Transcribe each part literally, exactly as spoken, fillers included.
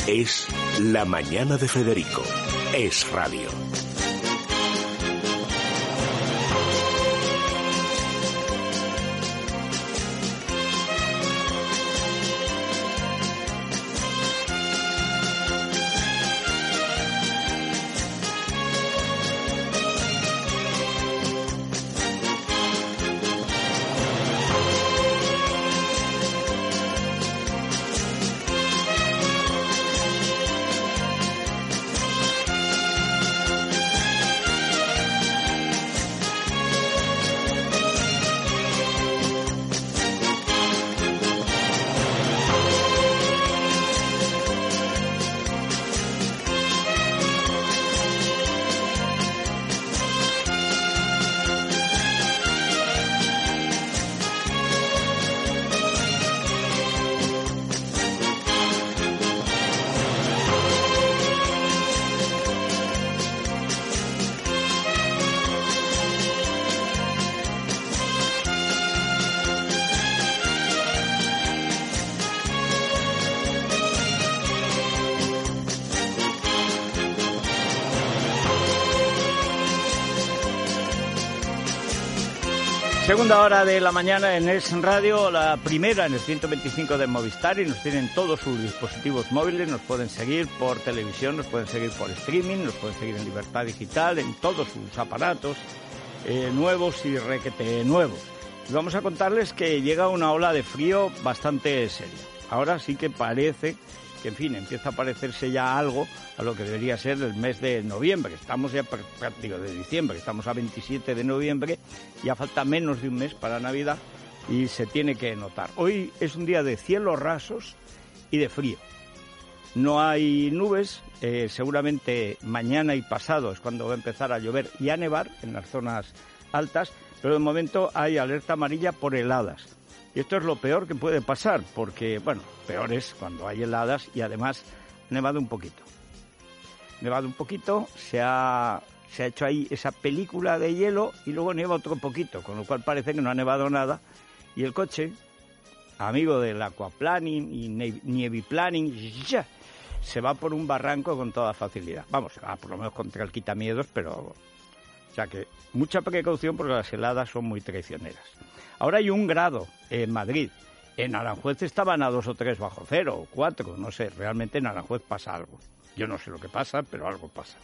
Es La Mañana de Federico. Es radio. Segunda hora de la mañana en Es Radio, la primera en el ciento veinticinco de Movistar, y nos tienen todos sus dispositivos móviles, nos pueden seguir por televisión, nos pueden seguir por streaming, nos pueden seguir en Libertad Digital, en todos sus aparatos eh, nuevos y requete nuevos. Y vamos a contarles que llega una ola de frío bastante seria. Ahora sí que parece que, en fin, empieza a parecerse ya algo a lo que debería ser el mes de noviembre. Estamos ya, digo, de diciembre, estamos a veintisiete de noviembre, ya falta menos de un mes para Navidad y se tiene que notar. Hoy es un día de cielos rasos y de frío. No hay nubes, eh, seguramente mañana y pasado es cuando va a empezar a llover y a nevar en las zonas altas, pero de momento hay alerta amarilla por heladas. Y esto es lo peor que puede pasar, porque, bueno, peor es cuando hay heladas y además nevado un poquito. Nevado un poquito, se ha, se ha hecho ahí esa película de hielo y luego nieva otro poquito, con lo cual parece que no ha nevado nada. Y el coche, amigo del aquaplaning y nieviplaning, ya, se va por un barranco con toda facilidad. Vamos, ah, por lo menos contra el quitamiedos, pero... O sea que mucha precaución porque las heladas son muy traicioneras. Ahora hay un grado en Madrid. En Aranjuez estaban a dos o tres bajo cero, o cuatro, no sé. Realmente en Aranjuez pasa algo. Yo no sé lo que pasa, pero algo pasa.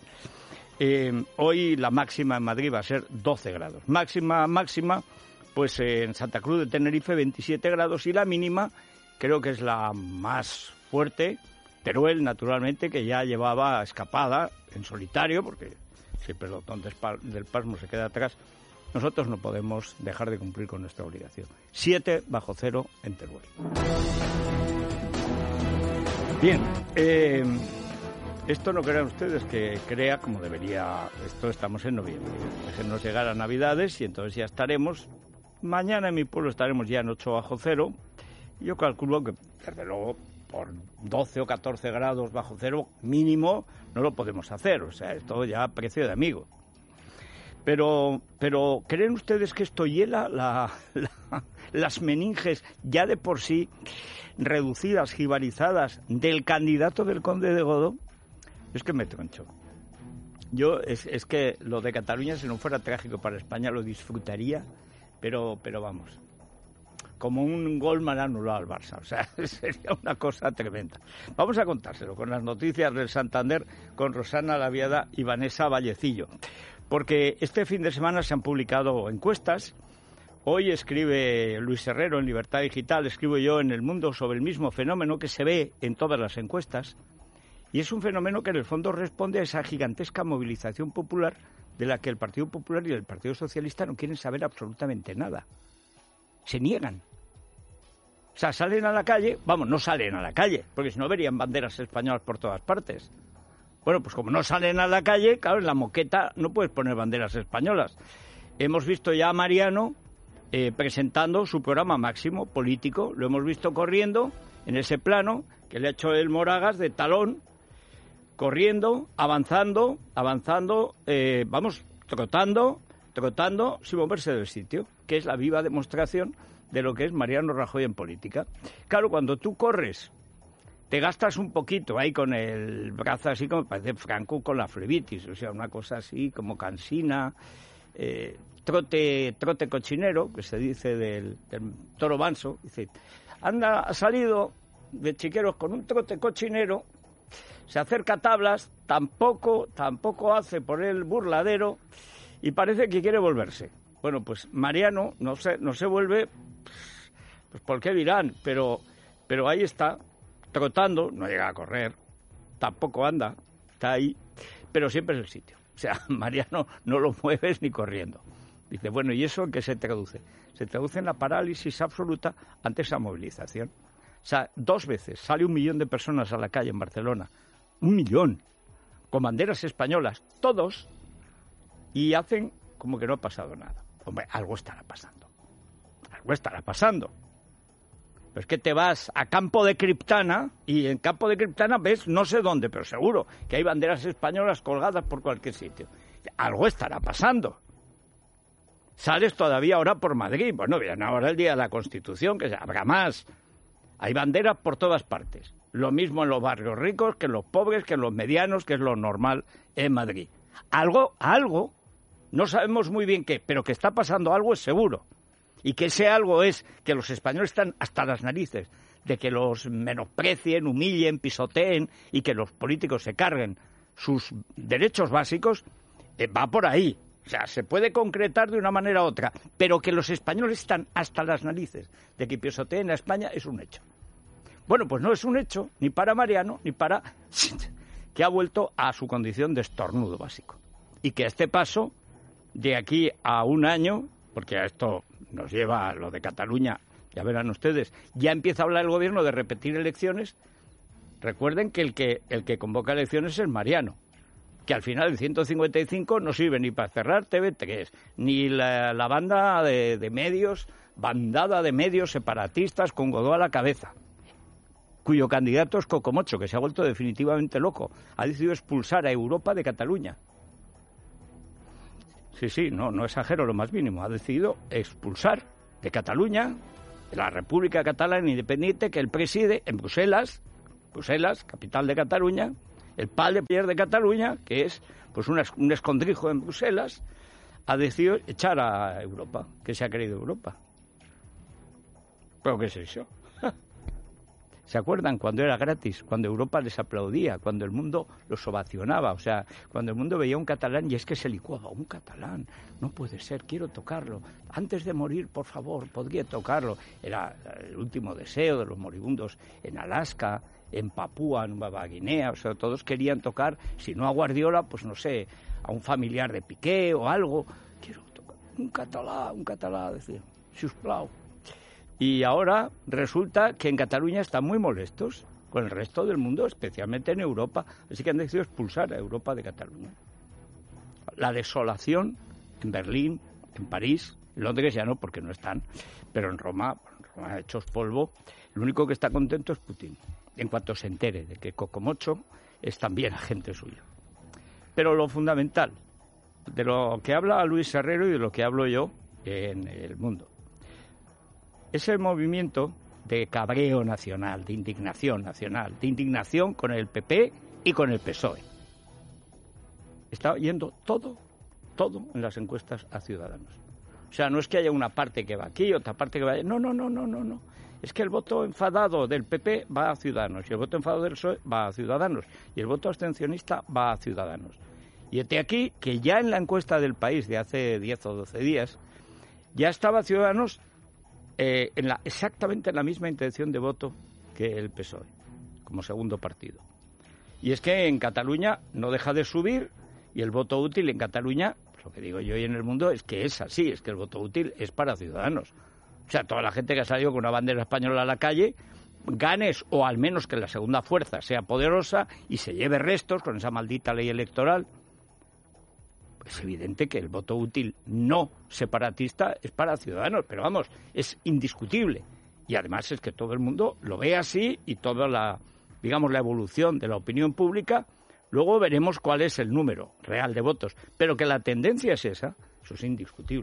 Eh, hoy la máxima en Madrid va a ser doce grados. Máxima, máxima, pues eh, en Santa Cruz de Tenerife veintisiete grados y la mínima creo que es la más fuerte, Teruel, naturalmente, que ya llevaba escapada en solitario, porque si el pelotón del Pasmo se queda atrás, nosotros no podemos dejar de cumplir con nuestra obligación. siete bajo cero en Teruel. Bien, eh, esto no crean ustedes que crea como debería. Esto estamos en noviembre. Déjenos llegar a Navidades y entonces ya estaremos. Mañana en mi pueblo estaremos ya en ocho bajo cero. Yo calculo que, desde luego, por doce o catorce grados bajo cero mínimo no lo podemos hacer. O sea, esto ya a precio de amigo. Pero, pero ¿creen ustedes que esto hiela la, la, las meninges ya de por sí reducidas, jibarizadas del candidato del Conde de Godó? Es que me troncho. Yo, es, es que lo de Cataluña, si no fuera trágico para España, lo disfrutaría, pero, pero vamos, como un gol mal anulado al Barça. O sea, sería una cosa tremenda. Vamos a contárselo con las noticias del Santander, con Rosana Laviada y Vanessa Vallecillo. Porque este fin de semana se han publicado encuestas. Hoy escribe Luis Herrero en Libertad Digital, escribo yo en El Mundo sobre el mismo fenómeno que se ve en todas las encuestas. Y es un fenómeno que en el fondo responde a esa gigantesca movilización popular de la que el Partido Popular y el Partido Socialista no quieren saber absolutamente nada. Se niegan. O sea, salen a la calle, vamos, no salen a la calle, porque si no verían banderas españolas por todas partes. Bueno, pues como no salen a la calle, claro, en la moqueta no puedes poner banderas españolas. Hemos visto ya a Mariano eh, presentando su programa máximo político, lo hemos visto corriendo en ese plano que le ha hecho el Moragas de talón, corriendo, avanzando, avanzando, eh, vamos, trotando, trotando sin moverse del sitio, que es la viva demostración de lo que es Mariano Rajoy en política. Claro, cuando tú corres te gastas un poquito ahí con el brazo así como parece Franco con la flebitis, o sea, una cosa así como cansina, eh, trote trote cochinero, que se dice del, del toro manso, dice, anda, ha salido de Chiqueros con un trote cochinero, se acerca a tablas, tampoco, tampoco hace por él burladero y parece que quiere volverse. Bueno, pues Mariano no se, no se vuelve, pues ¿por qué dirán? Pero, pero ahí está, trotando, no llega a correr, tampoco anda, está ahí, pero siempre es el sitio. O sea, Mariano no lo mueves ni corriendo. Dice, bueno, ¿y eso en qué se traduce? Se traduce en la parálisis absoluta ante esa movilización. O sea, dos veces sale un millón de personas a la calle en Barcelona, un millón, con banderas españolas, todos, y hacen como que no ha pasado nada. Hombre, algo estará pasando, algo estará pasando. Pero es que te vas a Campo de Criptana y en Campo de Criptana ves no sé dónde, pero seguro que hay banderas españolas colgadas por cualquier sitio. Algo estará pasando. Sales todavía ahora por Madrid. Bueno, viene ahora el Día de la Constitución, que habrá más. Hay banderas por todas partes. Lo mismo en los barrios ricos que en los pobres, que en los medianos, que es lo normal en Madrid. Algo, algo, no sabemos muy bien qué, pero que está pasando algo es seguro. Y que ese algo es que los españoles están hasta las narices de que los menosprecien, humillen, pisoteen y que los políticos se carguen sus derechos básicos, eh, va por ahí. O sea, se puede concretar de una manera u otra, pero que los españoles están hasta las narices de que pisoteen a España es un hecho. Bueno, pues no es un hecho ni para Mariano ni para que ha vuelto a su condición de estornudo básico. Y que a este paso, de aquí a un año, porque a esto nos lleva a lo de Cataluña, ya verán ustedes, ya empieza a hablar el gobierno de repetir elecciones. Recuerden que el que, el que convoca elecciones es Mariano, que al final el ciento cincuenta y cinco no sirve ni para cerrar T V tres, ni la, la banda de, de medios, bandada de medios separatistas con Godó a la cabeza, cuyo candidato es Cocomocho, que se ha vuelto definitivamente loco, ha decidido expulsar a Europa de Cataluña. Sí, sí, no, no exagero lo más mínimo, ha decidido expulsar de Cataluña, de la República Catalana Independiente, que él preside en Bruselas, Bruselas, capital de Cataluña, el Pal de Pierre de Cataluña, que es pues un, un escondrijo en Bruselas, ha decidido echar a Europa, que se ha creído Europa. ¿Pero qué es eso? ¿Se acuerdan cuando era gratis? Cuando Europa les aplaudía, cuando el mundo los ovacionaba, o sea, cuando el mundo veía un catalán y es que se licuaba, un catalán, no puede ser, quiero tocarlo, antes de morir, por favor, podría tocarlo. Era el último deseo de los moribundos en Alaska, en Papúa Nueva Guinea, o sea, todos querían tocar, si no a Guardiola, pues no sé, a un familiar de Piqué o algo. Quiero tocar un catalán, un catalán, decía, sisplau. Y ahora resulta que en Cataluña están muy molestos con el resto del mundo, especialmente en Europa, así que han decidido expulsar a Europa de Cataluña. La desolación en Berlín, en París, en Londres ya no, porque no están, pero en Roma, en Roma hechos polvo, el único que está contento es Putin, en cuanto se entere de que Cocomocho es también agente suyo. Pero lo fundamental, de lo que habla Luis Herrero y de lo que hablo yo en El Mundo, es el movimiento de cabreo nacional, de indignación nacional, de indignación con el P P y con el P S O E. Está yendo todo, todo en las encuestas a Ciudadanos. O sea, no es que haya una parte que va aquí, otra parte que va allá. No, no, no, no, no, no. Es que el voto enfadado del P P va a Ciudadanos, y el voto enfadado del P S O E va a Ciudadanos, y el voto abstencionista va a Ciudadanos. Y hete aquí que ya en la encuesta del País de hace diez o doce días, ya estaba Ciudadanos Eh, en la, exactamente en la misma intención de voto que el P S O E, como segundo partido. Y es que en Cataluña no deja de subir, y el voto útil en Cataluña, pues lo que digo yo y en El Mundo, es que es así, es que el voto útil es para Ciudadanos. O sea, toda la gente que ha salido con una bandera española a la calle, ganes, o al menos que la segunda fuerza sea poderosa y se lleve restos con esa maldita ley electoral. Es evidente que el voto útil no separatista es para Ciudadanos, pero vamos, es indiscutible. Y además es que todo el mundo lo ve así y toda la, digamos, la evolución de la opinión pública, luego veremos cuál es el número real de votos. Pero que la tendencia es esa, eso es indiscutible.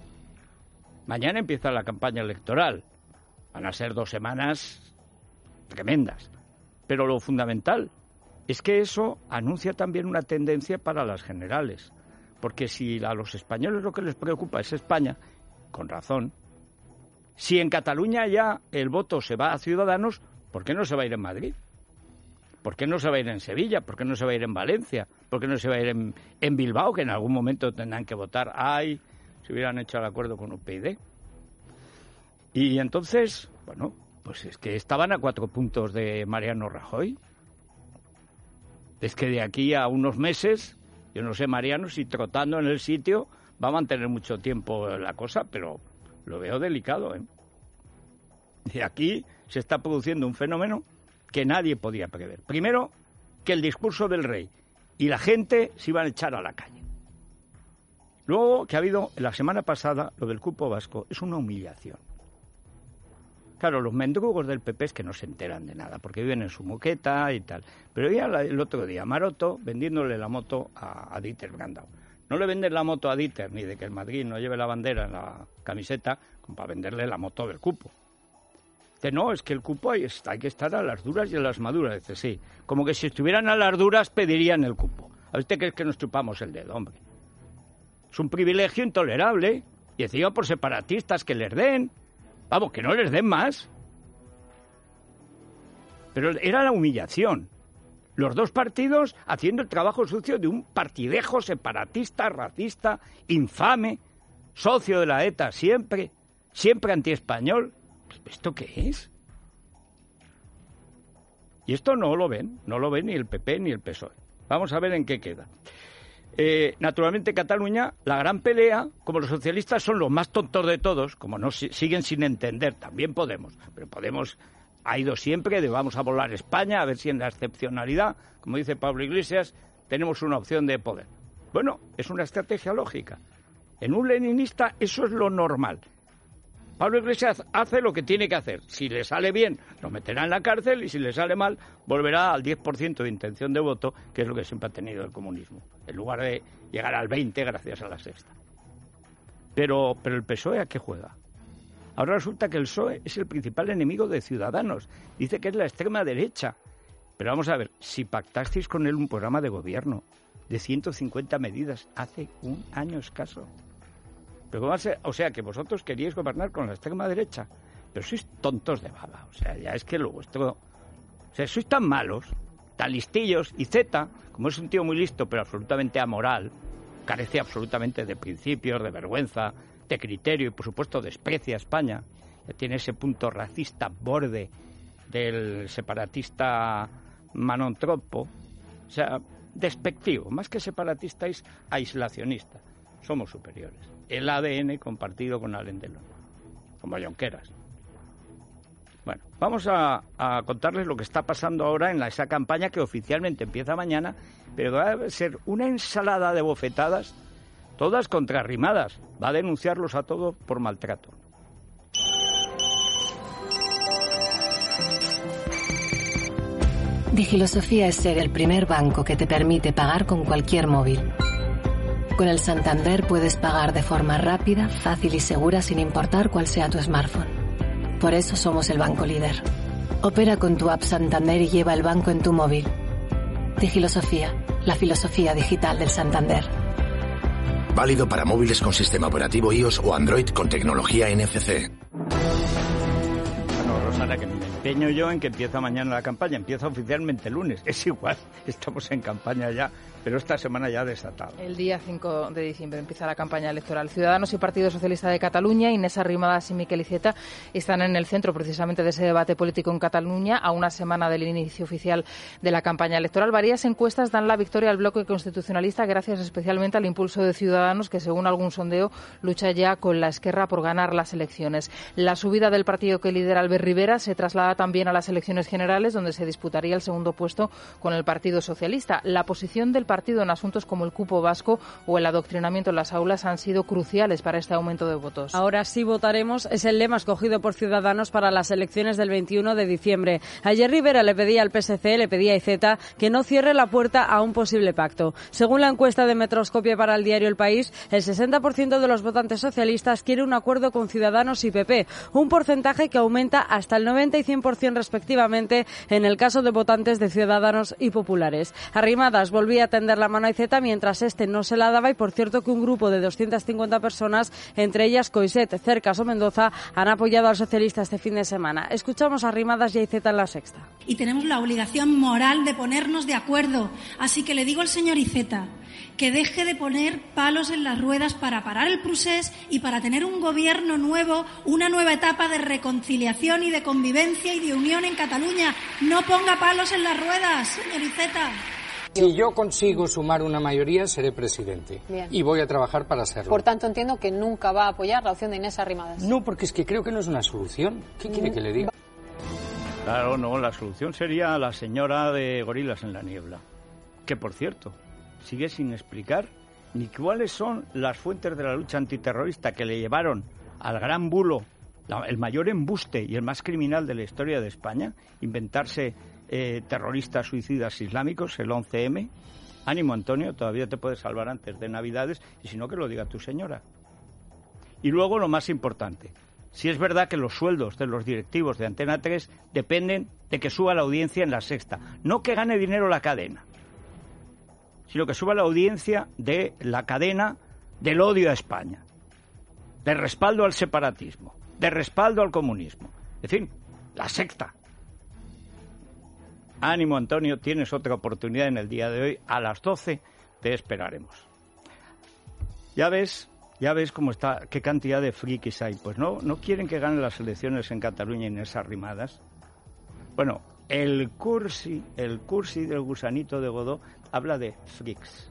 Mañana empieza la campaña electoral. Van a ser dos semanas tremendas. Pero lo fundamental es que eso anuncia también una tendencia para las generales. Porque si a los españoles lo que les preocupa es España, con razón, si en Cataluña ya el voto se va a Ciudadanos, ¿por qué no se va a ir en Madrid? ¿Por qué no se va a ir en Sevilla? ¿Por qué no se va a ir en Valencia? ¿Por qué no se va a ir en, en Bilbao, que en algún momento tendrán que votar? ¡Ay! Si hubieran hecho el acuerdo con U P YD. Y entonces, bueno, pues es que estaban a cuatro puntos de Mariano Rajoy. Es que de aquí a unos meses, yo no sé, Mariano, si trotando en el sitio va a mantener mucho tiempo la cosa, pero lo veo delicado, ¿eh? Y aquí se está produciendo un fenómeno que nadie podía prever. Primero, que el discurso del rey y la gente se iban a echar a la calle. Luego, que ha habido, la semana pasada, lo del cupo vasco, es una humillación. Claro, los mendrugos del P P es que no se enteran de nada, porque viven en su moqueta y tal. Pero ya el otro día, Maroto vendiéndole la moto a, a Dieter Brandau. No le venden la moto a Dieter, ni de que el Madrid no lleve la bandera en la camiseta, como para venderle la moto del cupo. Dice, no, es que el cupo hay, hay que estar a las duras y a las maduras. Dice, sí, como que si estuvieran a las duras pedirían el cupo. ¿A usted cree que nos chupamos el dedo, hombre? Es un privilegio intolerable, y encima por separatistas que les den. Vamos, que no les den más. Pero era la humillación. Los dos partidos haciendo el trabajo sucio de un partidejo separatista, racista, infame, socio de la ETA siempre, siempre antiespañol. ¿Esto qué es? Y esto no lo ven, no lo ven ni el P P ni el P S O E. Vamos a ver en qué queda. Eh, naturalmente, Cataluña, la gran pelea, como los socialistas son los más tontos de todos, como no siguen sin entender, también Podemos, pero Podemos ha ido siempre de vamos a volar España, a ver si en la excepcionalidad, como dice Pablo Iglesias, tenemos una opción de poder. Bueno, es una estrategia lógica. En un leninista eso es lo normal. Pablo Iglesias hace lo que tiene que hacer. Si le sale bien, lo meterá en la cárcel, y si le sale mal, volverá al diez por ciento de intención de voto, que es lo que siempre ha tenido el comunismo, en lugar de llegar al veinte por ciento gracias a la sexta. Pero, pero el P S O E, ¿a qué juega? Ahora resulta que el P S O E es el principal enemigo de Ciudadanos. Dice que es la extrema derecha. Pero vamos a ver, si pactasteis con él un programa de gobierno de ciento cincuenta medidas hace un año escaso. Pero ¿cómo va a ser? O sea, que vosotros queríais gobernar con la extrema derecha, pero sois tontos de baba. O sea, ya es que lo vuestro... O sea, sois tan malos, tan listillos, y Z, como es un tío muy listo, pero absolutamente amoral, carece absolutamente de principios, de vergüenza, de criterio, y por supuesto desprecia a España. Tiene ese punto racista borde del separatista manontropo. O sea, despectivo. Más que separatista es aislacionista. Somos superiores. El A D N compartido con Alain Delon, como Junqueras. Bueno, vamos a, a contarles lo que está pasando ahora en la, esa campaña que oficialmente empieza mañana, pero va a ser una ensalada de bofetadas, todas contrarrimadas. Va a denunciarlos a todos por maltrato. Digilosofía es ser el primer banco que te permite pagar con cualquier móvil. Con el Santander puedes pagar de forma rápida, fácil y segura sin importar cuál sea tu smartphone. Por eso somos el banco líder. Opera con tu app Santander y lleva el banco en tu móvil. Digilosofía, la filosofía digital del Santander. Válido para móviles con sistema operativo iOS o Android con tecnología N F C. Bueno, Rosana, que me empeño yo en que empieza mañana la campaña. Empieza oficialmente el lunes. Es igual, estamos en campaña ya, pero esta semana ya ha desatado. El día cinco de diciembre empieza la campaña electoral. Ciudadanos y Partido Socialista de Cataluña, Inés Arrimadas y Miquel Iceta están en el centro precisamente de ese debate político en Cataluña, a una semana del inicio oficial de la campaña electoral. Varias encuestas dan la victoria al bloque constitucionalista, gracias especialmente al impulso de Ciudadanos, que según algún sondeo lucha ya con la Esquerra por ganar las elecciones. La subida del partido que lidera Albert Rivera se traslada también a las elecciones generales, donde se disputaría el segundo puesto con el Partido Socialista. La posición del partido en asuntos como el cupo vasco o el adoctrinamiento en las aulas han sido cruciales para este aumento de votos. Ahora sí votaremos es el lema escogido por Ciudadanos para las elecciones del veintiuno de diciembre. Ayer Rivera le pedía al P S C, le pedía a Iceta que no cierre la puerta a un posible pacto. Según la encuesta de Metroscopia para el diario El País, el sesenta por ciento de los votantes socialistas quiere un acuerdo con Ciudadanos y P P, un porcentaje que aumenta hasta el noventa y cien por ciento respectivamente en el caso de votantes de Ciudadanos y Populares. Arrimadas volvía a tender la mano a Iceta mientras este no se la daba y por cierto que un grupo de doscientas cincuenta personas, entre ellas Coixet, Cercas o Mendoza, han apoyado al socialista este fin de semana. Escuchamos a Arrimadas y a Iceta en La Sexta. Y tenemos la obligación moral de ponernos de acuerdo. Así que le digo al señor Iceta que deje de poner palos en las ruedas para parar el procés y para tener un gobierno nuevo, una nueva etapa de reconciliación y de convivencia y de unión en Cataluña. No ponga palos en las ruedas, señor Iceta. Si yo consigo sumar una mayoría, seré presidente. Bien. Y voy a trabajar para serlo. Por tanto, entiendo que nunca va a apoyar la opción de Inés Arrimadas. No, porque es que creo que no es una solución. ¿Qué quiere que le diga? Claro, no, la solución sería la señora de Gorilas en la Niebla. Que, por cierto, sigue sin explicar ni cuáles son las fuentes de la lucha antiterrorista que le llevaron al gran bulo, la, el mayor embuste y el más criminal de la historia de España, inventarse eh, terroristas suicidas islámicos, el once eme. Ánimo, Antonio, todavía te puedes salvar antes de Navidades, y si no, que lo diga tu señora. Y luego lo más importante, si es verdad que los sueldos de los directivos de Antena tres dependen de que suba la audiencia en La Sexta, no que gane dinero la cadena, sino que suba la audiencia de la cadena del odio a España, de respaldo al separatismo, de respaldo al comunismo. En fin, La Sexta. Ánimo, Antonio, tienes otra oportunidad en el día de hoy. A las doce te esperaremos. Ya ves, ya ves cómo está, qué cantidad de frikis hay. Pues no, no quieren que ganen las elecciones en Cataluña en esas Arrimadas. Bueno, el cursi, el cursi del gusanito de Godó habla de Freaks.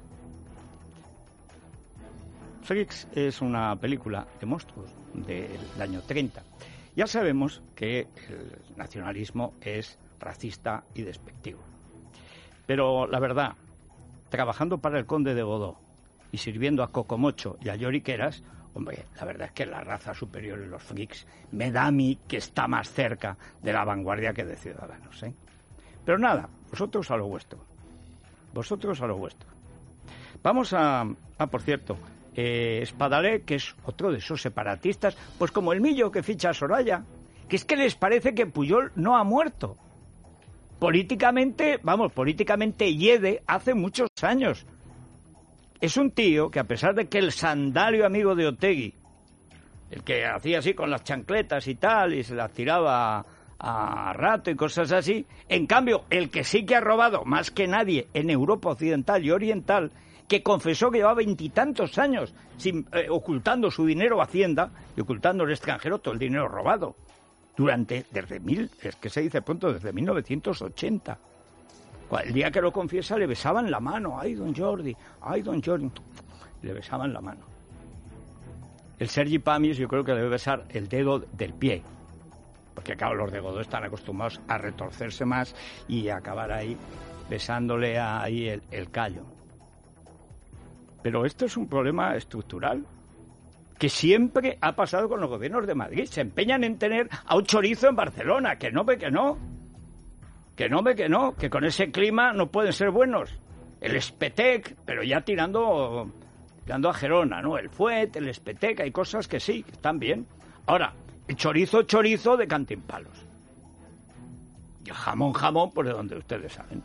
Freaks es una película de monstruos del año treinta. Ya sabemos que el nacionalismo es racista y despectivo. Pero la verdad, trabajando para el conde de Godó y sirviendo a Cocomocho y a lloriqueras, hombre, la verdad es que la raza superior y los freaks me da a mí que está más cerca de la vanguardia que de Ciudadanos, ¿eh? Pero nada, vosotros a lo vuestro. Vosotros a lo vuestro. Vamos a... Ah, por cierto, eh, Espadaler, que es otro de esos separatistas, pues como el Millo que ficha a Soraya, que es que les parece que Pujol no ha muerto. Políticamente, vamos, políticamente yede hace muchos años. Es un tío que, a pesar de que el sandario amigo de Otegi, el que hacía así con las chancletas y tal, y se las tiraba a, a rato y cosas así, en cambio, el que sí que ha robado más que nadie en Europa occidental y oriental, que confesó que llevaba veintitantos años sin, eh, ocultando su dinero a Hacienda y ocultando al extranjero todo el dinero robado, durante, desde mil, es que se dice pronto, desde mil novecientos ochenta. El día que lo confiesa le besaban la mano. ¡Ay, don Jordi! ¡Ay, don Jordi! Le besaban la mano. El Sergi Pamies yo creo que debe besar el dedo del pie. Porque, claro, los de Godó están acostumbrados a retorcerse más y a acabar ahí besándole ahí el, el callo. Pero esto es un problema estructural que siempre ha pasado con los gobiernos de Madrid. Se empeñan en tener a un chorizo en Barcelona. Que no ve que no. Que no ve que no. Que con ese clima no pueden ser buenos. El Espetec, pero ya tirando, tirando a Gerona, ¿no? El Fuet, el Espetec, hay cosas que sí, que están bien. Ahora, el chorizo, chorizo de Cantimpalos. Y el jamón, jamón, por de donde ustedes saben.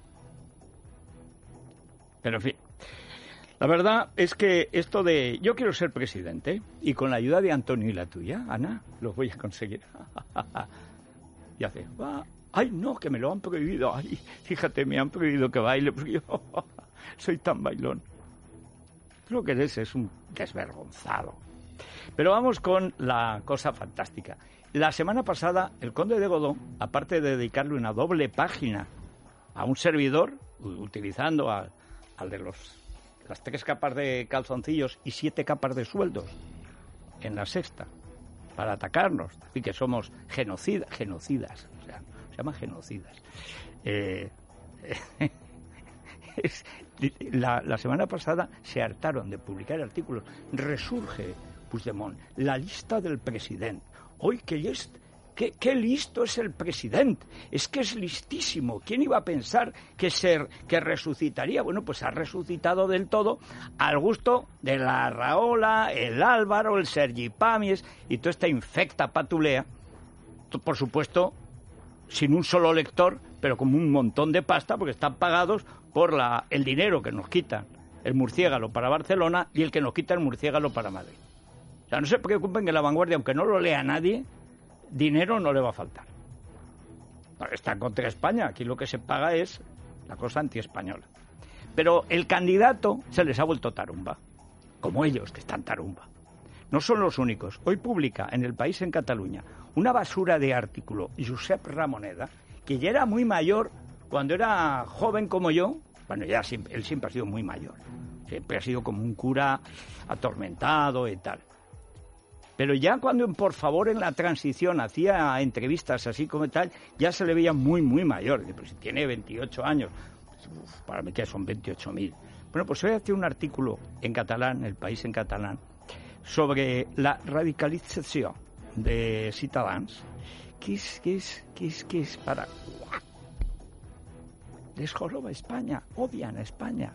Pero en fin. La verdad es que esto de yo quiero ser presidente y con la ayuda de Antonio y la tuya, Ana, lo voy a conseguir. Y hace, ah, ay no, que me lo han prohibido, ay, fíjate, me han prohibido que baile porque yo soy tan bailón. Lo que eres es un desvergonzado. Pero vamos con la cosa fantástica. La semana pasada el conde de Godó, aparte de dedicarle una doble página a un servidor, utilizando a, al de los las tres capas de calzoncillos y siete capas de sueldos en La Sexta para atacarnos, y que somos genocida, genocidas, o sea, se llaman genocidas. Eh, la, la semana pasada se hartaron de publicar artículos. Resurge Puigdemont, la lista del presidente. Hoy que list, qué, qué listo es el presidente, es que es listísimo. ¿Quién iba a pensar que ser que resucitaría? Bueno, pues ha resucitado del todo al gusto de la Rahola, el Álvaro, el Sergi Pamies y toda esta infecta patulea, por supuesto, sin un solo lector, pero como un montón de pasta, porque están pagados por la, el dinero que nos quitan el murciélago para Barcelona y el que nos quita el murciélago para Madrid. O sea, no se preocupen que La Vanguardia, aunque no lo lea nadie, dinero no le va a faltar. Está contra España, aquí lo que se paga es la cosa antiespañola. Pero el candidato se les ha vuelto tarumba, como ellos, que están tarumba. No son los únicos. Hoy publica en El País, en Cataluña, una basura de artículo Josep Ramoneda, que ya era muy mayor cuando era joven como yo. Bueno, ya siempre, él siempre ha sido muy mayor. Siempre ha sido como un cura atormentado y tal. Pero ya cuando, por favor, en la transición hacía entrevistas así como tal, ya se le veía muy, muy mayor. Pero si tiene veintiocho años, uf, para mí que son veintiocho mil. Bueno, pues hoy hace un artículo en catalán, El País en catalán, sobre la radicalització de Ciutadans, que es, que es, que es, que es para... Les joroba España, odian a España.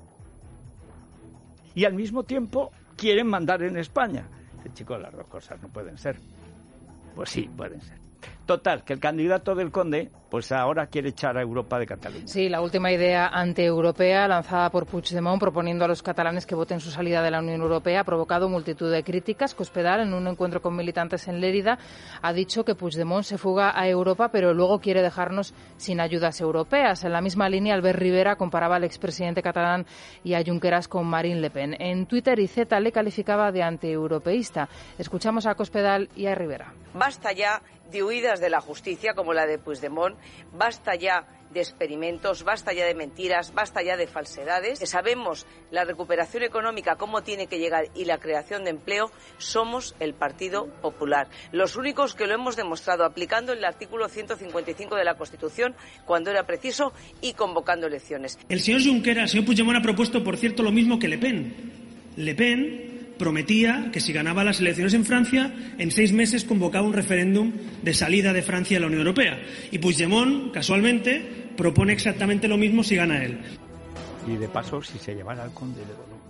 Y al mismo tiempo quieren mandar en España. Chicos, las dos cosas no pueden ser. Pues sí, pueden ser. Total, que el candidato del Conde, pues ahora quiere echar a Europa de Cataluña. Sí, la última idea antieuropea lanzada por Puigdemont proponiendo a los catalanes que voten su salida de la Unión Europea ha provocado multitud de críticas. Cospedal, en un encuentro con militantes en Lérida, ha dicho que Puigdemont se fuga a Europa, pero luego quiere dejarnos sin ayudas europeas. En la misma línea, Albert Rivera comparaba al expresidente catalán y a Junqueras con Marine Le Pen. En Twitter, Iceta le calificaba de antieuropeísta. Escuchamos a Cospedal y a Rivera. Basta ya de huidas de la justicia como la de Puigdemont, basta ya de experimentos, basta ya de mentiras, basta ya de falsedades. Que sabemos la recuperación económica, cómo tiene que llegar y la creación de empleo, somos el Partido Popular. Los únicos que lo hemos demostrado aplicando el artículo ciento cincuenta y cinco de la Constitución cuando era preciso y convocando elecciones. El señor Junqueras, el señor Puigdemont ha propuesto, por cierto, lo mismo que Le Pen. Le Pen prometía que si ganaba las elecciones en Francia, en seis meses convocaba un referéndum de salida de Francia a la Unión Europea. Y Puigdemont, casualmente, propone exactamente lo mismo si gana él. Y de paso, si se llevara al Conde de Godó.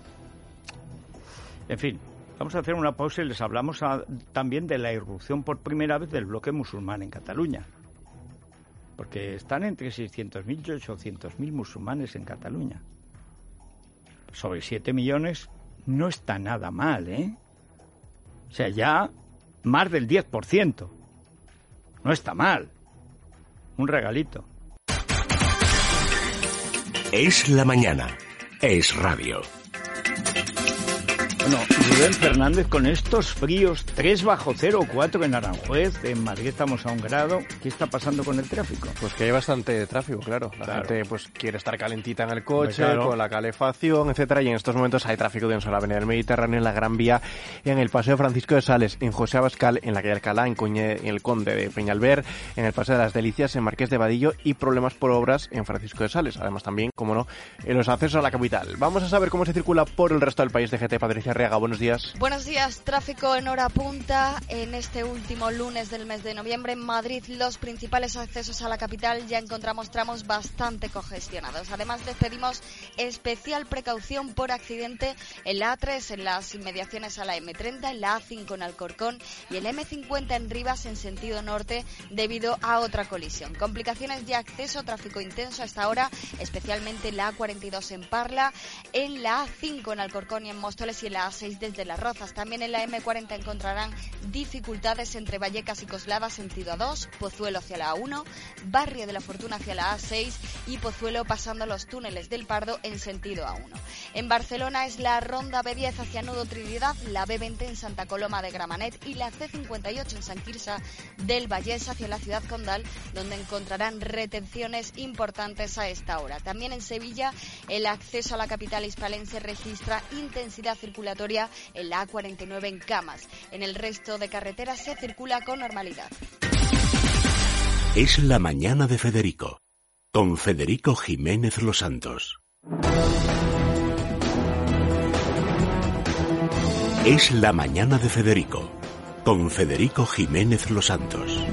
En fin, vamos a hacer una pausa y les hablamos a, también de la irrupción por primera vez del bloque musulmán en Cataluña. Porque están entre seiscientos mil y ochocientos mil musulmanes en Cataluña. Sobre siete millones... no está nada mal, ¿eh? O sea, ya más del diez por ciento. No está mal. Un regalito. Es la mañana. Es radio. Bueno, Rubén Fernández, con estos fríos, tres bajo cero, cuatro en Aranjuez, en Madrid estamos a un grado. ¿Qué está pasando con el tráfico? Pues que hay bastante tráfico, claro. La claro. gente pues quiere estar calentita en el coche, pues claro. con la calefacción, etcétera. Y en estos momentos hay tráfico denso en la Avenida del Mediterráneo, en la Gran Vía, en el Paseo Francisco de Sales, en José Abascal, en la calle Alcalá, en, Coñe, en el Conde de Peñalver, en el Paseo de las Delicias, en Marqués de Vadillo y problemas por obras en Francisco de Sales. Además también, como no, en los accesos a la capital. Vamos a saber cómo se circula por el resto del país. D G T, Patricia Arriaga, buenos días. Buenos días. Tráfico en hora punta en este último lunes del mes de noviembre. En Madrid, los principales accesos a la capital ya encontramos tramos bastante congestionados. Además, les pedimos especial precaución por accidente en la A tres, en las inmediaciones a la eme treinta, en la A cinco en Alcorcón y en la eme cincuenta en Rivas en sentido norte debido a otra colisión. Complicaciones de acceso, tráfico intenso hasta ahora, especialmente en la A cuarenta y dos en Parla, en la A cinco en Alcorcón y en Móstoles y en la A seis desde Las Rozas. También en la eme cuarenta encontrarán dificultades entre Vallecas y Coslada sentido A dos, Pozuelo hacia la A uno, Barrio de la Fortuna hacia la A seis y Pozuelo pasando los túneles del Pardo en sentido A uno. En Barcelona es la ronda be diez hacia Nudo Trinidad, la be veinte en Santa Coloma de Gramenet y la ce cincuenta y ocho en Sant Quirze del Vallès hacia la ciudad condal, donde encontrarán retenciones importantes a esta hora. También en Sevilla el acceso a la capital hispalense registra intensidad circulatoria en la A cuarenta y nueve en Camas. En el resto de carreteras se circula con normalidad. Es la mañana de Federico. con Federico Jiménez Los Santos. Es la mañana de Federico, con Federico Jiménez Los Santos.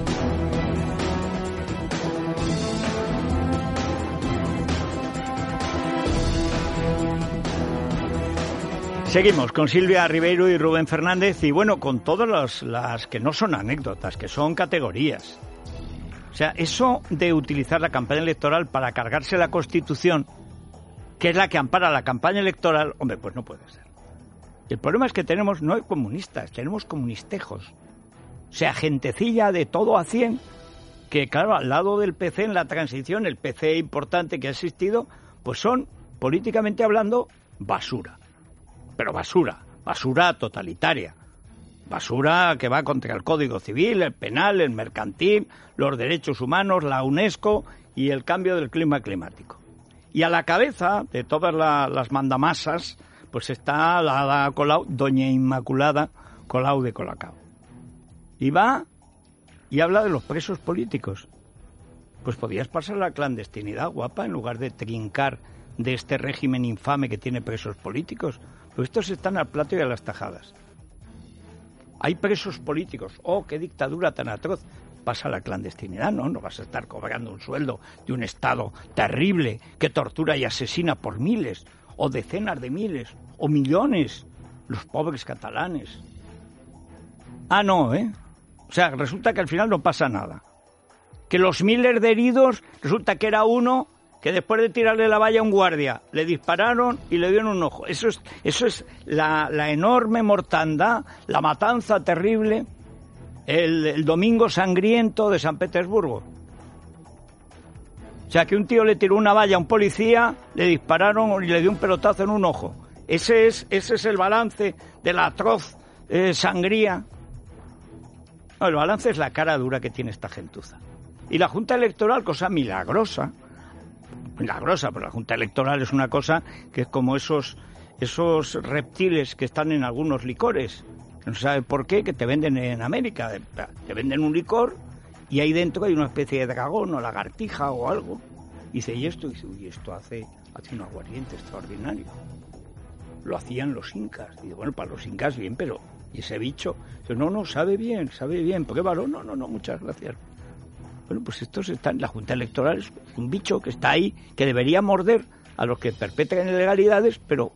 Seguimos con Silvia Ribeiro y Rubén Fernández y bueno, con todas las, las que no son anécdotas, que son categorías. O sea, eso de utilizar la campaña electoral para cargarse la Constitución, que es la que ampara la campaña electoral, hombre, pues no puede ser. El problema es que tenemos, no hay comunistas, tenemos comunistejos. O sea, gentecilla de todo a cien, que claro, al lado del P C en la transición, el P C importante que ha existido, pues son, políticamente hablando, basura. Pero basura, basura totalitaria. Basura que va contra el Código Civil, el penal, el mercantil, los derechos humanos, la UNESCO y el cambio del clima climático. Y a la cabeza de todas la, las mandamasas, pues está la, la Colau, doña Inmaculada Colau de Colacao. Y va y habla de los presos políticos. Pues podías pasar la clandestinidad, guapa, en lugar de trincar de este régimen infame que tiene presos políticos. Pues estos están al plato y a las tajadas. Hay presos políticos. ¡Oh, qué dictadura tan atroz! Pasa la clandestinidad, ¿no? No vas a estar cobrando un sueldo de un Estado terrible que tortura y asesina por miles, o decenas de miles, o millones, los pobres catalanes. Ah, no, ¿eh? O sea, resulta que al final no pasa nada. Que los miles de heridos, resulta que era uno que después de tirarle la valla a un guardia, le dispararon y le dieron un ojo. Eso es, eso es la, la enorme mortandad, la matanza terrible, el, el domingo sangriento de San Petersburgo. O sea, que un tío le tiró una valla a un policía, le dispararon y le dio un pelotazo en un ojo. Ese es, ese es el balance de la atroz eh, sangría. No, el balance es la cara dura que tiene esta gentuza. Y la Junta Electoral, cosa milagrosa, milagrosa, pero la Junta Electoral es una cosa que es como esos, esos reptiles que están en algunos licores. No se sabe por qué, que te venden en América. Te venden un licor y ahí dentro hay una especie de dragón o lagartija o algo. Y dice, ¿y esto? Y dice, uy, esto hace, hace un aguardiente extraordinario. Lo hacían los incas. Y dice, bueno, para los incas bien, pero ¿y ese bicho? Dice, no, no, sabe bien, sabe bien. ¿Por qué varón? No, no, no, muchas gracias. Bueno, pues estos están, la Junta Electoral es un bicho que está ahí, que debería morder a los que perpetran ilegalidades, pero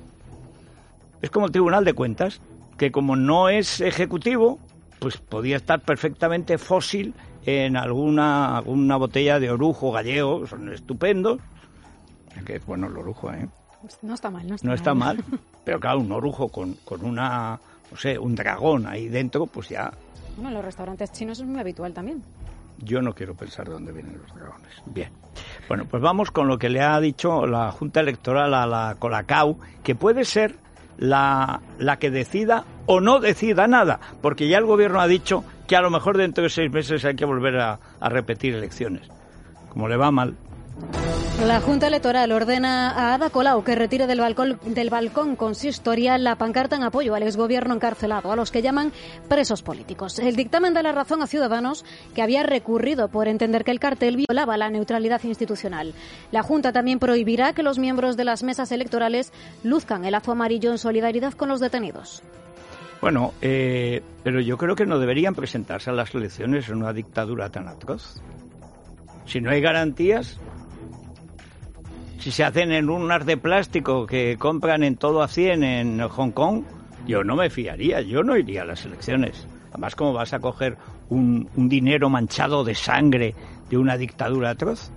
es como el Tribunal de Cuentas, que como no es ejecutivo, pues podía estar perfectamente fósil en alguna, alguna botella de orujo gallego, que son estupendos, que es bueno el orujo, ¿eh? No está mal, no está no mal. está mal, pero claro, un orujo con, con una, no sé, un dragón ahí dentro, pues ya... Bueno, en los restaurantes chinos es muy habitual también. Yo no quiero pensar de dónde vienen los dragones. Bien. Bueno, pues vamos con lo que le ha dicho la Junta Electoral a la Colacao, que puede ser la, la que decida o no decida nada, porque ya el gobierno ha dicho que a lo mejor dentro de seis meses hay que volver a, a repetir elecciones. Como le va mal. La Junta Electoral ordena a Ada Colau que retire del balcón, del balcón consistorial la pancarta en apoyo al exgobierno encarcelado, a los que llaman presos políticos. El dictamen da la razón a Ciudadanos, que había recurrido por entender que el cartel violaba la neutralidad institucional. La Junta también prohibirá que los miembros de las mesas electorales luzcan el lazo amarillo en solidaridad con los detenidos. Bueno, eh, pero yo creo que no deberían presentarse a las elecciones en una dictadura tan atroz. Si no hay garantías... Si se hacen en urnas de plástico que compran en todo a cien en Hong Kong, yo no me fiaría, yo no iría a las elecciones. Además, ¿cómo vas a coger un, un dinero manchado de sangre de una dictadura atroz?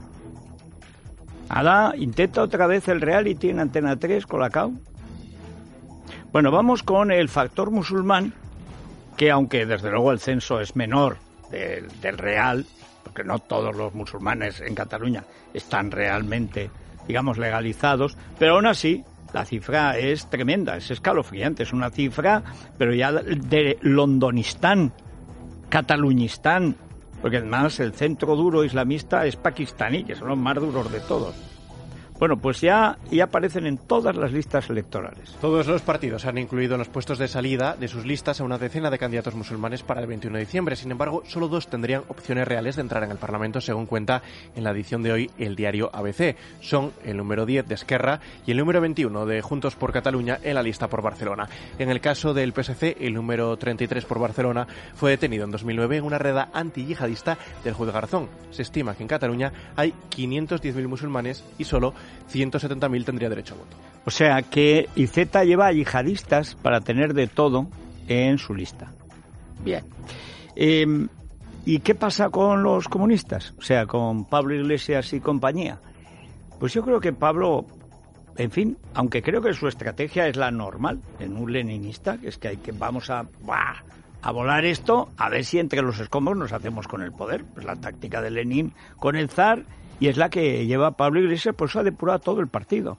Ada, intenta otra vez el reality en Antena tres, Colacao. Bueno, vamos con el factor musulmán, que aunque desde luego el censo es menor del, del real, porque no todos los musulmanes en Cataluña están realmente, digamos, legalizados, pero aún así la cifra es tremenda, es escalofriante, es una cifra, pero ya de Londonistán, Cataluñistán, porque además el centro duro islamista es pakistaní, que son los más duros de todos. Bueno, pues ya, ya aparecen en todas las listas electorales. Todos los partidos han incluido en los puestos de salida de sus listas a una decena de candidatos musulmanes para el veintiuno de diciembre. Sin embargo, solo dos tendrían opciones reales de entrar en el Parlamento, según cuenta en la edición de hoy el diario A B C. Son el número diez de Esquerra y el número veintiuno de Juntos por Cataluña en la lista por Barcelona. En el caso del P S C, el número treinta y tres por Barcelona fue detenido en dos mil nueve en una redada antiyihadista del juez Garzón. Se estima que en Cataluña hay quinientos diez mil musulmanes y solo ciento setenta mil tendría derecho a voto. O sea que Iceta lleva a yihadistas para tener de todo en su lista. Bien. Eh, ¿Y qué pasa con los comunistas? O sea, con Pablo Iglesias y compañía. Pues yo creo que Pablo, en fin, aunque creo que su estrategia es la normal en un leninista, que es que hay que vamos a, ¡buah!, a volar esto, a ver si entre los escombros nos hacemos con el poder. Pues la táctica de Lenin con el zar, y es la que lleva Pablo Iglesias, por eso ha depurado todo el partido.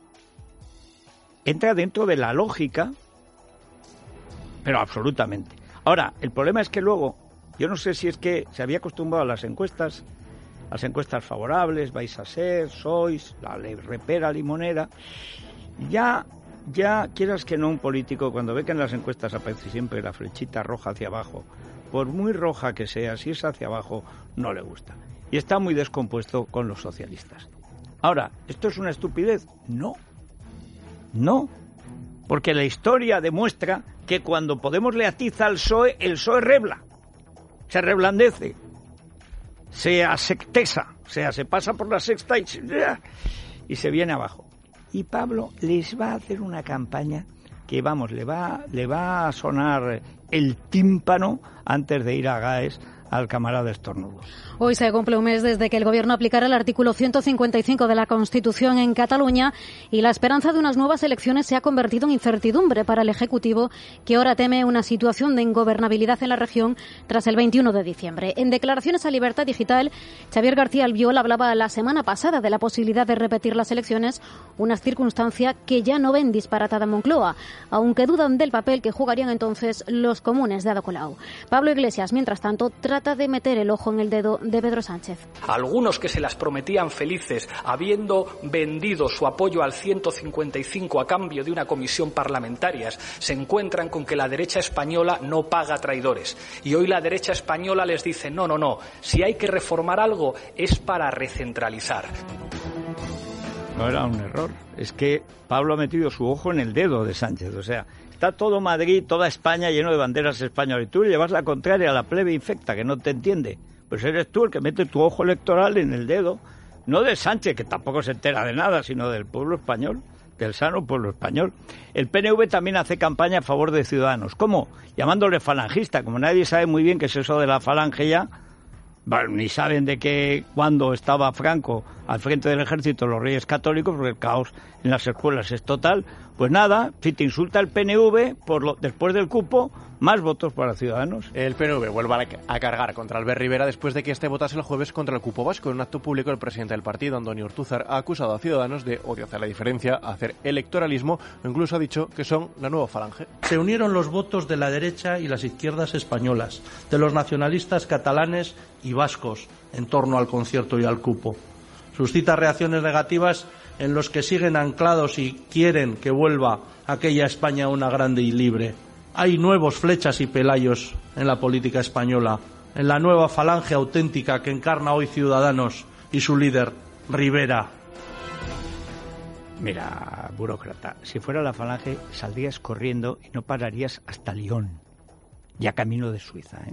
Entra dentro de la lógica, pero absolutamente. Ahora, el problema es que luego, yo no sé si es que se había acostumbrado a las encuestas, las encuestas favorables, vais a ser, sois, la ley repera limonera, ya, ya quieras que no, un político, cuando ve que en las encuestas aparece siempre la flechita roja hacia abajo, por muy roja que sea, si es hacia abajo, no le gusta. Y está muy descompuesto con los socialistas. Ahora, ¿esto es una estupidez? No. No. Porque la historia demuestra que cuando Podemos le atiza al P S O E, el P S O E rebla. Se reblandece. Se asectesa. O sea, se pasa por la sexta y, y se viene abajo. Y Pablo les va a hacer una campaña que, vamos, le va, le va a sonar el tímpano antes de ir a Gaes al camarada estornudo. Hoy se cumple un mes desde que el Gobierno aplicara el artículo ciento cincuenta y cinco de la Constitución en Cataluña y la esperanza de unas nuevas elecciones se ha convertido en incertidumbre para el Ejecutivo, que ahora teme una situación de ingobernabilidad en la región tras el veintiuno de diciembre. En declaraciones a Libertad Digital, Xavier García Albiol hablaba la semana pasada de la posibilidad de repetir las elecciones, una circunstancia que ya no ven disparatada en Moncloa, aunque dudan del papel que jugarían entonces los comunes de Ada Colau. Pablo Iglesias, mientras tanto, trata de meter el ojo en el dedo de Pedro Sánchez. Algunos que se las prometían felices, habiendo vendido su apoyo al ciento cincuenta y cinco a cambio de una comisión parlamentaria, se encuentran con que la derecha española no paga traidores. Y hoy la derecha española les dice, no, no, no, si hay que reformar algo es para recentralizar. No era un error, es que Pablo ha metido su ojo en el dedo de Sánchez, o sea, está todo Madrid, toda España lleno de banderas españolas y tú le llevas la contraria a la plebe infecta que no te entiende. Pues eres tú el que mete tu ojo electoral en el dedo, no de Sánchez, que tampoco se entera de nada, sino del pueblo español, del sano pueblo español. El P N V también hace campaña a favor de Ciudadanos. ¿Cómo? Llamándole falangista, como nadie sabe muy bien qué es eso de la falange ya. Bueno, ni saben de qué, cuando estaba Franco al frente del ejército, los Reyes Católicos, porque el caos en las escuelas es total. Pues nada, si te insulta el P N V, por lo, después del cupo, más votos para Ciudadanos. El P N V vuelve a cargar contra Albert Rivera después de que este votase el jueves contra el cupo vasco. En un acto público, el presidente del partido, Antonio Ortúzar, ha acusado a Ciudadanos de odio hacia la diferencia, hacer electoralismo, o incluso ha dicho que son la nueva falange. Se unieron los votos de la derecha y las izquierdas españolas, de los nacionalistas catalanes y vascos, en torno al concierto y al cupo. Suscita reacciones negativas en los que siguen anclados y quieren que vuelva aquella España una grande y libre. Hay nuevos Flechas y Pelayos en la política española, en la nueva falange auténtica que encarna hoy Ciudadanos y su líder, Rivera. Mira, burócrata, si fuera la falange saldrías corriendo y no pararías hasta Lyon, ya camino de Suiza, ¿eh?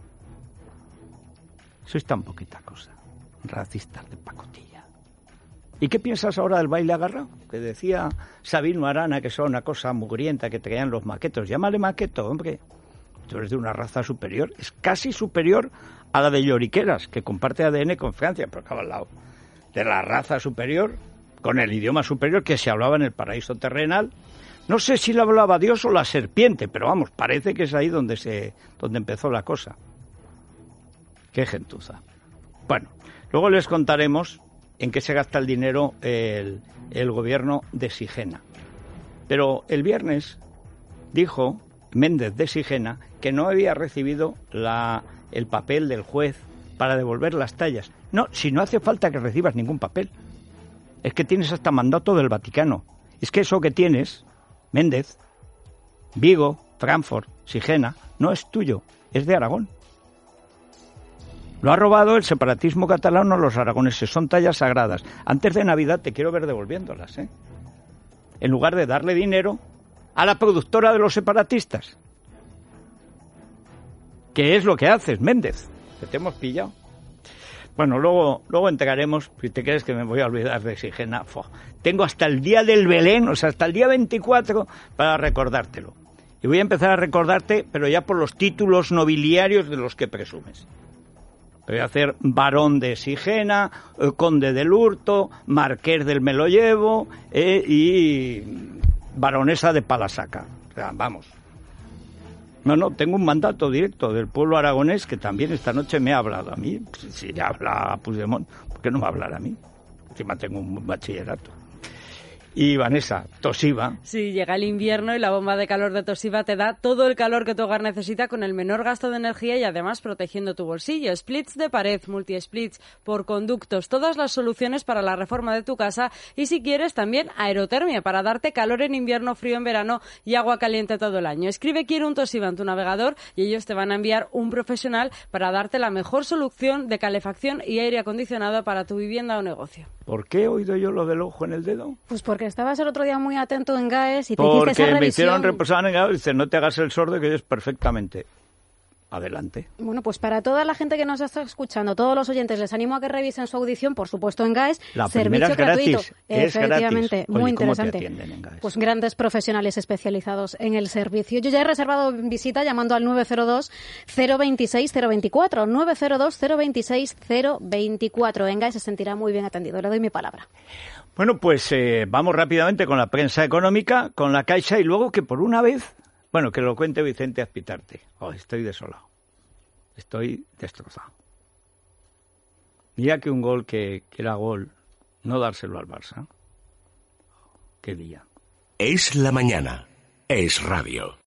Sois tan poquita cosa, racistas de pacotilla. ¿Y qué piensas ahora del baile agarrado? Que decía Sabino Arana que son una cosa mugrienta que traían los maquetos. Llámale maqueto, hombre. Tú eres de una raza superior. Es casi superior a la de lloriqueras, que comparte A D N con Francia, pero acaba al lado. De la raza superior, con el idioma superior que se hablaba en el paraíso terrenal. No sé si lo hablaba Dios o la serpiente, pero vamos, parece que es ahí donde, se, donde empezó la cosa. Qué gentuza. Bueno, luego les contaremos en qué se gasta el dinero el, el gobierno de Sigena. Pero el viernes dijo Méndez de Sigena que no había recibido la, el papel del juez para devolver las tallas. No, si no hace falta que recibas ningún papel. Es que tienes hasta mandato del Vaticano. Es que eso que tienes, Méndez, Vigo, Frankfurt, Sigena, no es tuyo, es de Aragón. Lo ha robado el separatismo catalán o los aragoneses, son tallas sagradas. Antes de Navidad te quiero ver devolviéndolas, ¿eh? En lugar de darle dinero a la productora de los separatistas. ¿Qué es lo que haces, Méndez? Que te hemos pillado. Bueno, luego, luego entregaremos, si te crees que me voy a olvidar de Sigena. Fo. Tengo hasta el día del Belén, o sea, hasta el día veinticuatro para recordártelo. Y voy a empezar a recordarte, pero ya por los títulos nobiliarios de los que presumes. Voy a hacer barón de Sigena, eh, conde del Hurto, marqués del Me lo llevo eh, y baronesa de Palasaca. O sea, vamos. No, no, tengo un mandato directo del pueblo aragonés que también esta noche me ha hablado a mí. Si, si ya habla a Puigdemont, ¿por qué no me va a hablar a mí? Encima tengo un bachillerato. Y Vanessa, Toshiba. Sí, llega el invierno y la bomba de calor de Toshiba te da todo el calor que tu hogar necesita con el menor gasto de energía y además protegiendo tu bolsillo. Splits de pared, multi-splits por conductos, todas las soluciones para la reforma de tu casa y si quieres también aerotermia para darte calor en invierno, frío en verano y agua caliente todo el año. Escribe Quiero un Toshiba en tu navegador y ellos te van a enviar un profesional para darte la mejor solución de calefacción y aire acondicionado para tu vivienda o negocio. ¿Por qué he oído yo lo del ojo en el dedo? Pues porque estabas el otro día muy atento en GAES y te Porque hiciste esa revisión. me hicieron reposar en GAES y dicen, no te hagas el sordo que oyes perfectamente. Adelante. Bueno, pues para toda la gente que nos está escuchando, todos los oyentes, les animo a que revisen su audición, por supuesto en GAES. La servicio primera es gratuito. gratis. Es Efectivamente, gratis. muy Oye, interesante. ¿cómo te atienden en GAES? Pues grandes profesionales especializados en el servicio. Yo ya he reservado visita llamando al nueve cero dos, cero veintiséis, cero veinticuatro. nueve cero dos, cero veintiséis, cero veinticuatro. En GAES se sentirá muy bien atendido. Le doy mi palabra. Bueno, pues eh, vamos rápidamente con la prensa económica, con la Caixa y luego que por una vez, bueno, que lo cuente Vicente Azpitarte. Oh, estoy desolado. Estoy destrozado. Mira que un gol que, que era gol, no dárselo al Barça. Qué día. Es la mañana. Es radio.